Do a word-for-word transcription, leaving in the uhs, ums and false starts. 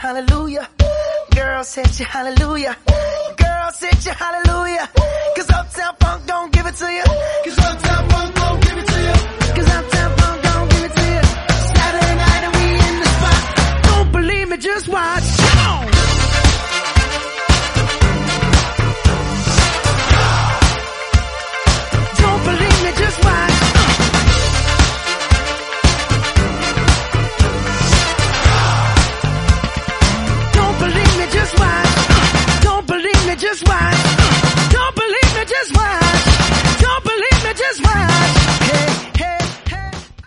hallelujah. Girls hit you hallelujah. Girls hit you hallelujah. Cause Uptown Funk don't give it to you. Cause Uptown Funk don't give it to you. Cause Uptown